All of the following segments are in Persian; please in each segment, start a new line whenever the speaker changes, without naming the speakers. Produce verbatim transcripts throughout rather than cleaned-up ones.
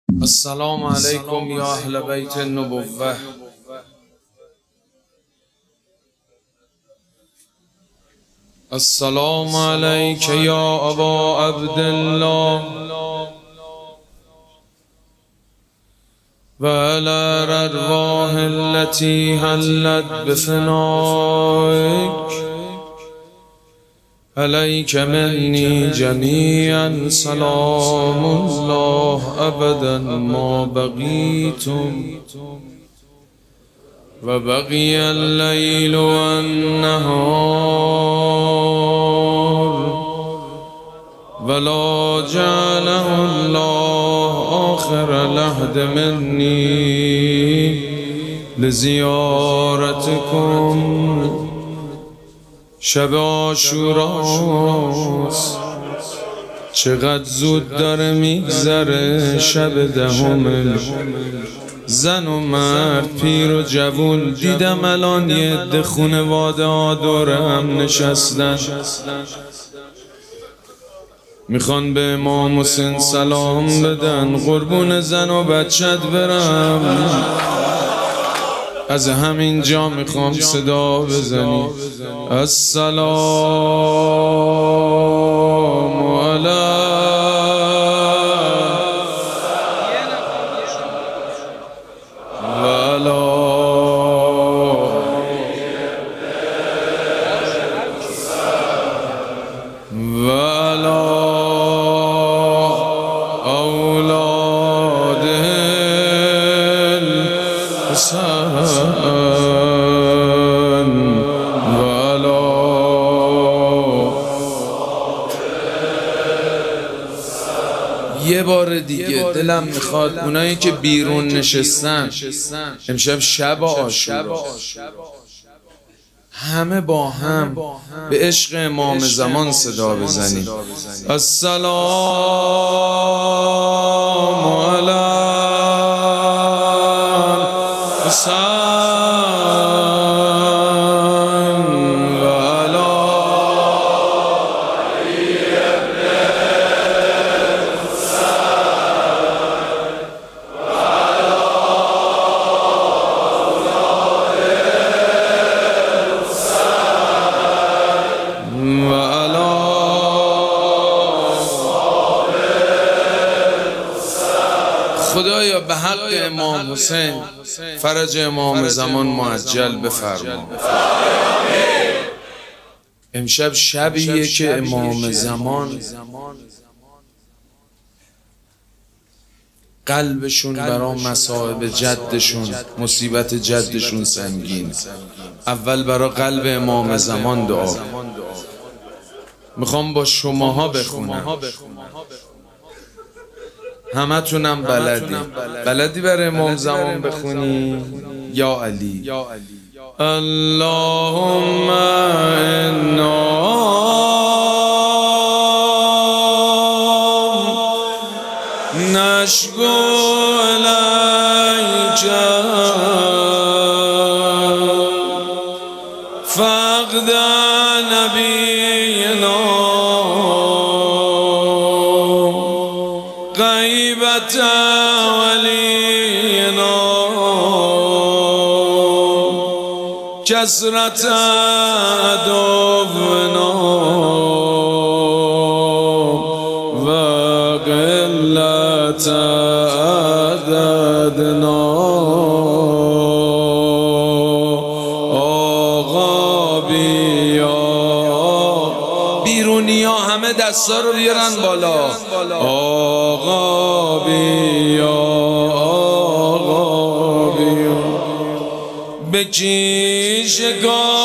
السلام علیکم یا اهل بیت النبوة. السلام علیک یا ابا عبدالله و علی الارواح التي حلت بفنائک علیک منی جمیعا سلام الله ابدا ما بقیتم و بقی اللیل و النهار ولا جعله الله آخر العهد منی لزیارتکم. شب عاشوراست، چقدر زود داره میگذره شب دهم. زن و مرد، پیر و جوون، دیدم الان یه عده خونواده ها دور هم نشستن، میخوان به امام حسین سلام بدن. قربون زن و بچت برم، از همین جا میخوام صدا بزنی السلام علی یه بار دیگه دلم میخواد اونایی که بیرون نشستن امشب شب عاشورا همه با هم به عشق امام زمان صدا بزنیم السلام علی حسین خدایا به حق امام حسین فرج امام زمان معجل بفرما. امشب شبیه که امام زمان قلبشون برا مصائب جدشون، مصیبت جدشون سنگین. اول برا قلب امام زمان دعا. میخوام با شماها بخونم، همه تونم بلدی بلدی برای امام زمان بخونی. یا علی اللهم انا نشکو الیک فقد نبینا غیبت ولینا کثرت عدونا و قلت عددنا. آقا بیا، بیرونی ها همه دستا رو بیارن بالا. آقا بیا، آقا بیا، به کی شکایت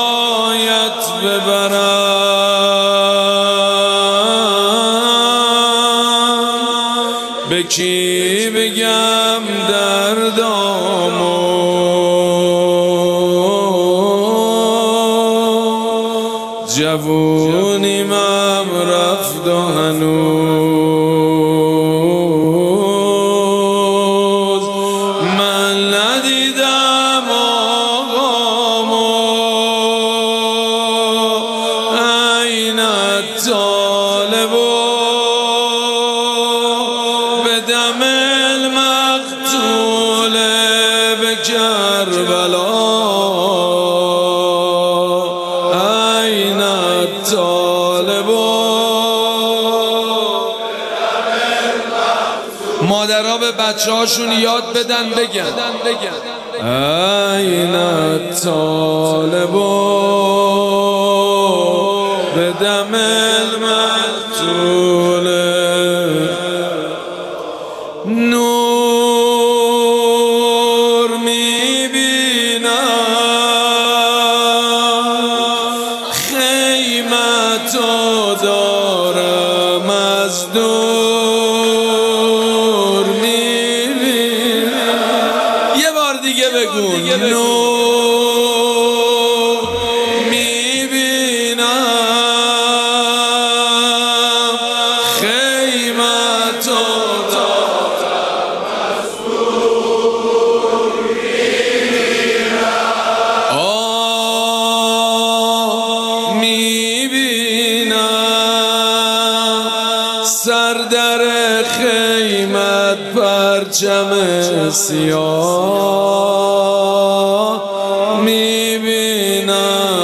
ببرم، به کی بگم دردامو. جوونیم هم رفت و هنوز من ندیدم آقامو. این الطالبو به دم المقتول به کربلا این الطالب. مادرها به بچه هاشون یاد بدن بگن این الطالب به دم المقتول. نور میبینم خیمتو دارم از دور میبینم. یه بار دیگه بگو نور میبینم خیمتو دارم از دور میبینم. آه میبینم سر در خیمت پرچم سیاه میبینم.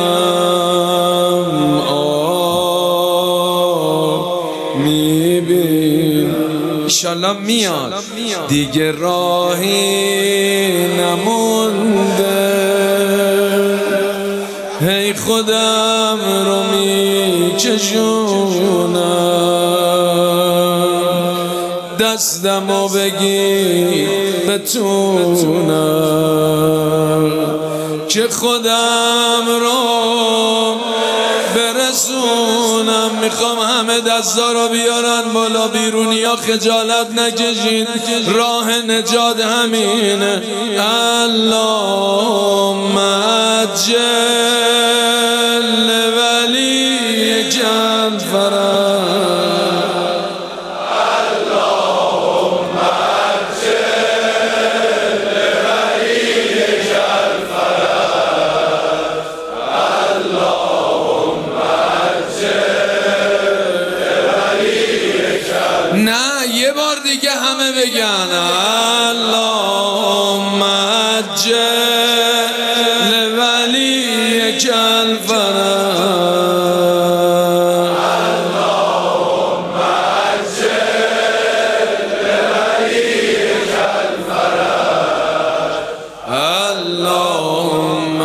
آه میبینم. انشالله میاد دیگه راهی نمونده. هی خودم رو میکشونم دستمو بگی بتونم که خودم رو برسونم. میخوام همه دستا رو بیارن بالا، بیرونی ها خجالت نکشید، راه نجات همینه. اللهم عجل ولیک الفرج. نه یه بار دیگه همه بگن اللهم عجل ولیک الفرج. اللهم عجل ولیک الفرج. اللهم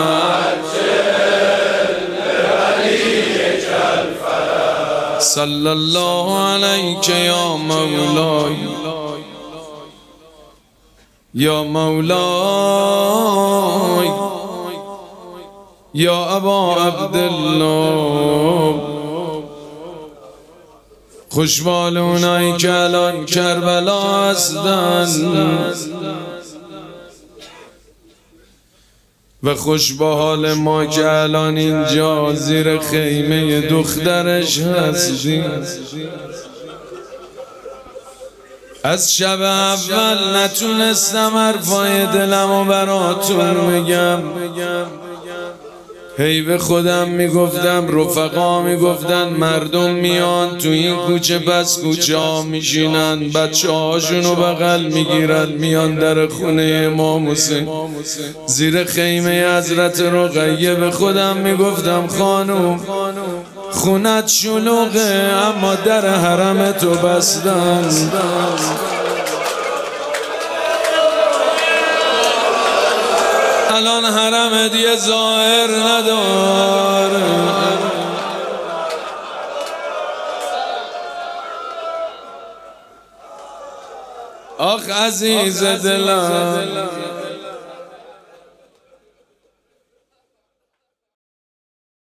عجل ولیک الفرج. صلی الله علیک یا مولای یا مولای یا ابا عبدالله. خوشبال اونایی که الان کربلا هستن و خوش با حال ما که الان اینجا زیر خیمه دخترش هستیم. از شب اول نتونستم حرفای دلمو براتون بگم. هی به خودم میگفتم، رفقا میگفتن مردم میان تو این کوچه پس کوچه ها میشینن، بچه هاشونو بغل میگیرن میان در خونه امام حسین زیر خیمه حضرت رقیه. به خودم میگفتم خانوم خونت شلوغه اما در حرم تو بستن. الان حرم دیگه ظاهر نداره. آخ عزیز دلم